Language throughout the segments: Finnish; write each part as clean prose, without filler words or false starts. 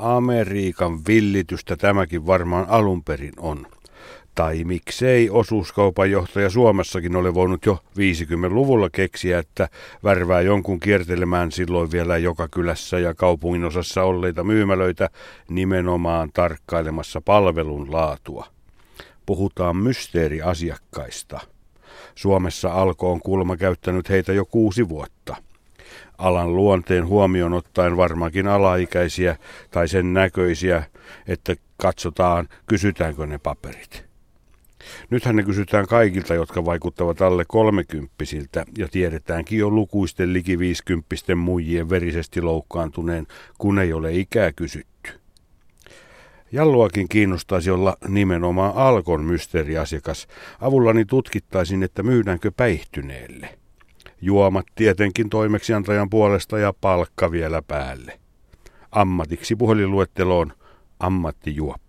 Amerikan villitystä tämäkin varmaan alun perin on. Tai miksei osuuskaupan johtaja Suomessakin ole voinut jo 50-luvulla keksiä, että värvää jonkun kiertelemään silloin vielä joka kylässä ja kaupunginosassa olleita myymälöitä nimenomaan tarkkailemassa palvelun laatua. Puhutaan mysteeriasiakkaista. Suomessa Alko on kuulemma käyttänyt heitä jo 6 vuotta. Alan luonteen huomioon ottaen varmaankin alaikäisiä tai sen näköisiä, että katsotaan, kysytäänkö ne paperit. Nythän ne kysytään kaikilta, jotka vaikuttavat alle 30-siltä ja tiedetäänkin jo lukuisten liki 50-sten muijien verisesti loukkaantuneen, kun ei ole ikää kysytty. Jalluakin kiinnostaisi olla nimenomaan Alkon mysteeriasiakas. Avullani tutkittaisin, että myydäänkö päihtyneelle. Juomat tietenkin toimeksiantajan puolesta ja palkka vielä päälle. Ammatiksi puhelinluetteloon ammattijuoppo.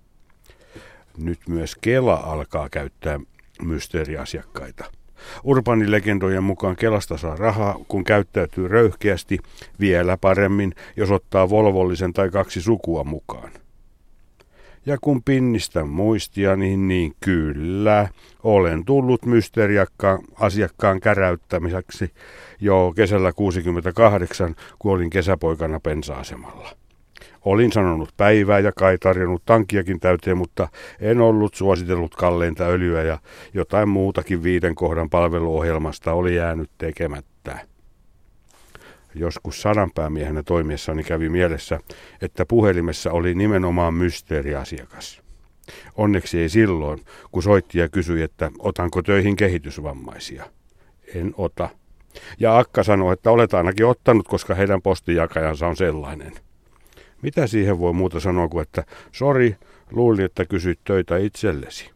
Nyt myös Kela alkaa käyttää mysteeriasiakkaita. Urbaanilegendojen mukaan Kelasta saa rahaa, kun käyttäytyy röyhkeästi, vielä paremmin, jos ottaa volvollisen tai 2 sukua mukaan. Ja kun pinnistän muistia, niin kyllä, olen tullut mysteeriasiakkaan käräyttämiseksi jo kesällä 1968, kun olin kesäpoikana bensa-asemalla. Olin sanonut päivää ja kai tarjonnut tankiakin täyteen, mutta en ollut suositellut kalleinta öljyä ja jotain muutakin 5 kohdan palveluohjelmasta oli jäänyt tekemättä. Joskus 100 päämiehenä toimiessani kävi mielessä, että puhelimessa oli nimenomaan mysteeriasiakas. Onneksi ei silloin, kun soitti ja kysyi, että otanko töihin kehitysvammaisia. En ota. Ja Akka sanoi, että olet ainakin ottanut, koska heidän postijakajansa on sellainen. Mitä siihen voi muuta sanoa kuin, että sori, luulin, että kysyt töitä itsellesi.